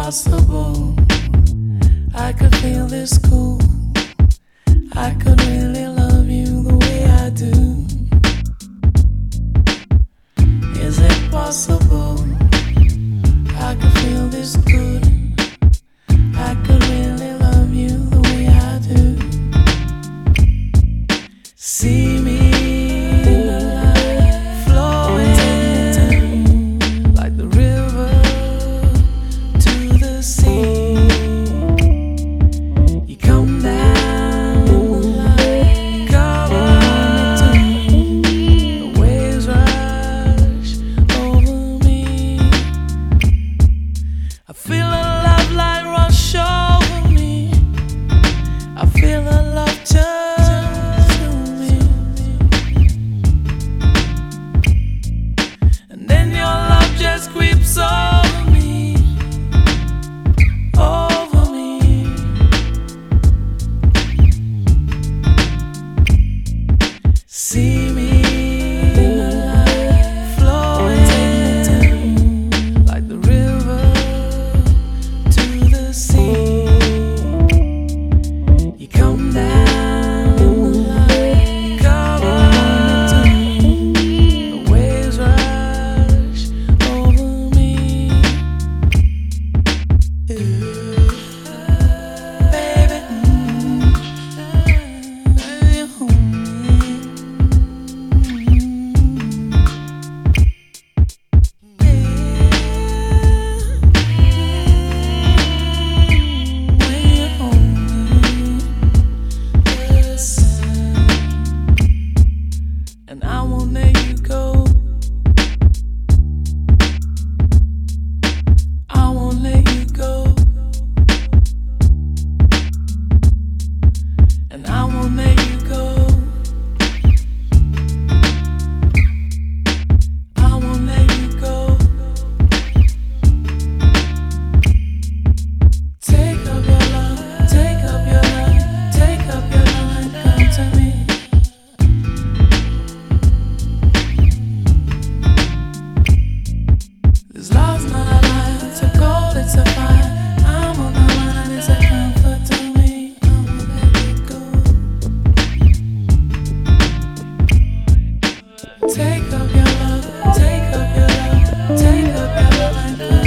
possible I could feel this cool? I could really love you the way I do. Is it possible I could feel this good? I could really love you the way I do. See me in the light, flowing like the river to the sea. You come down in the light, cover me too. The waves rush over me. I feel a love light rush over me. I feel a love turn to me. And then your love just creeps over me. Over me. See me in the light, flowing like the river to the sea. You come down in the light, cover me too. The waves rush over me. Baby, baby, you hold me. When you hold me, listen, and I won't let you go. I won't let you go. And I won't let you go. I won't let you go. Take up your love, take up your love, take up your love and come to me. This love's not a lie, it's a cold, it's a fire. I'm on the line, it's a comfort to me. I won't let you go. Take up your love, take up your love, take up your love and come